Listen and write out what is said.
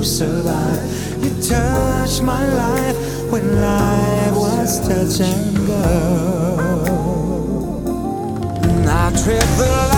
to survive. You touched my life when life was touch and go. I trip the